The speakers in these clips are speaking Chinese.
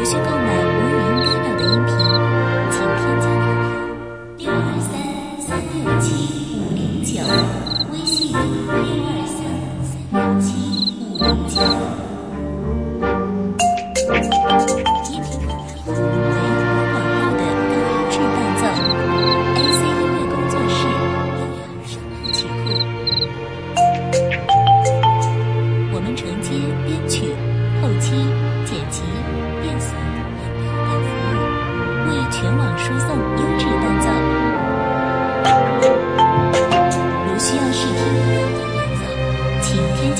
如需购买无语音干扰的音频，请添加QQ623367509，微信623367509。音频广告为无广告的高音质伴奏 ，AC 音乐工作室612声浪曲库。我们承接编曲、后期、剪辑、变速、等服务，为全网输送优质伴奏。如需要试听高音伴奏，请添加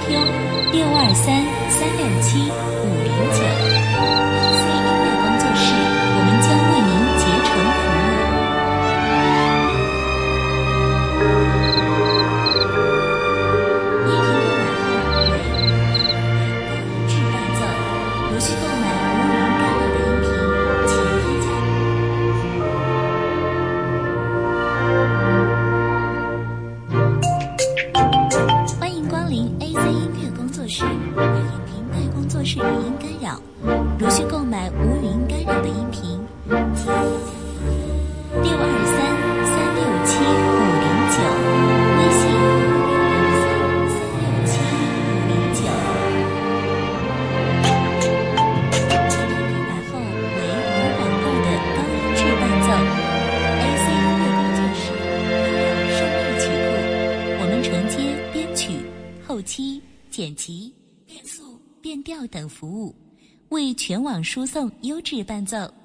QQ623367509。AC 音乐工作室，我们将为您竭诚服务。音频购买后为高音质伴奏，如需购买无语音干扰的音频，请添加。欢迎光临 AC 音乐工作室，为音频带工作室语音干扰。如需购买无语音干扰的音频，请添加623367509，微信623367509。购买后为无广告的高音质伴奏 ，AC 音乐工作室声浪曲库，我们承接编曲、后期、剪辑、变速、变调等服务，为全网输送优质伴奏。